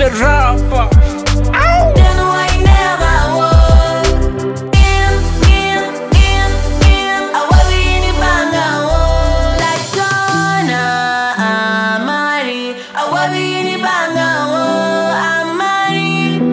the rapper. Then why never was I was in the banga like Donna Amari. I was in the banga Amari.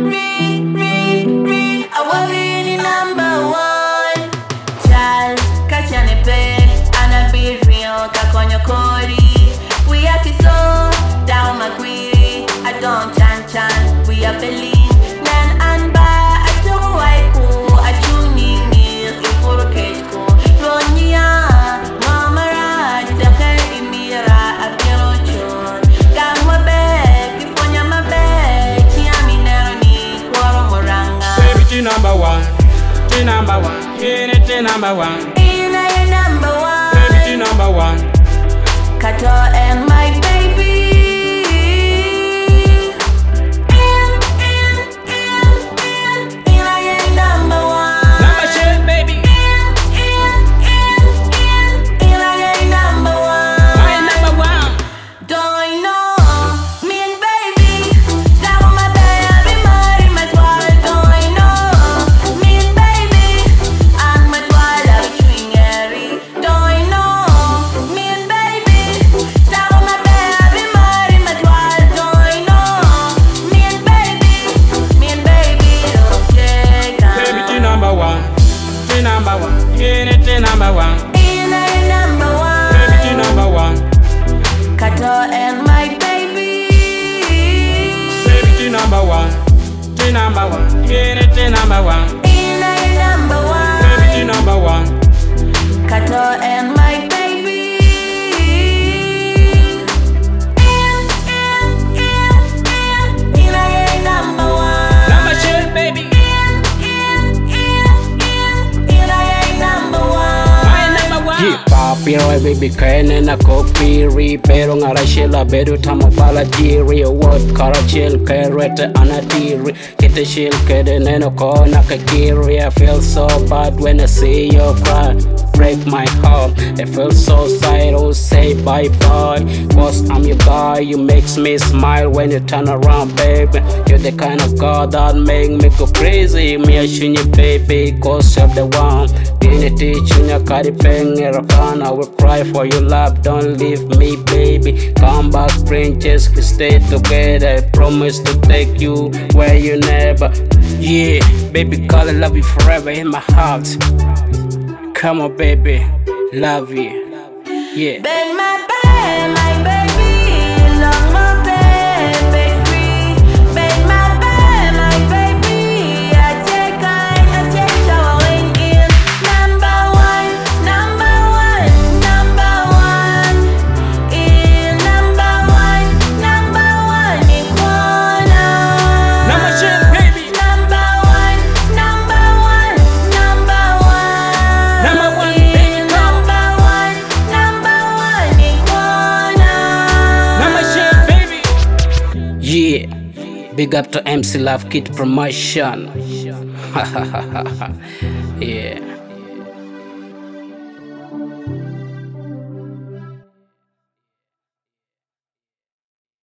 I was in the #1. Child, catch an epe, and a beat real, kakonyo kori. We are so down my query. I don't chan, we are Berlin. Nan and ba, I don't like cool. I tuning me, if for a cage cool. Ronia, Mamara, Dakar, Imira, Abirochon. Gamma bag, if on your bag, Tiami Neroni, Quoro Moranga. Baby, T #1, T #1, T #1. In a #1. Baby, T #1. Kato and my baby. #1. In a #1. Baby, T #1. Kato and my baby. Baby, T #1. T #1. T #1. In a #1. Baby, T #1. Kato and my baby. In a #1. Number shit, baby. Hip hop, baby, kene na kopiri. Pero ngarashila bedu tamo bala jiri. Word karachil kerete anadiri. Kite shil kede neno kona kakiri. I feel so bad when I see you cry. Break my heart, I feel so sad. Oh, say bye bye. Cause I'm your guy, you makes me smile when you turn around, baby. You're the kind of girl that make me go crazy. Me I should you, baby, cause you're the one. Didn't teach you, your cardi peng, I will cry for your love, don't leave me, baby. Come back, princess, we stay together. I promise to take you where you never. Yeah, baby, girl, I love you forever in my heart. Come on, baby, love you. Yeah. Ben my baby, love my baby free. Ben my baby, I take shower in #1, #1, #1. In #1, #1 in corner. Number shit, baby. #1, #1, #1. Number one, baby, come. #1 in corner. Number shit, baby. Yeah, big up to MC Love Kid Promotion. Yeah.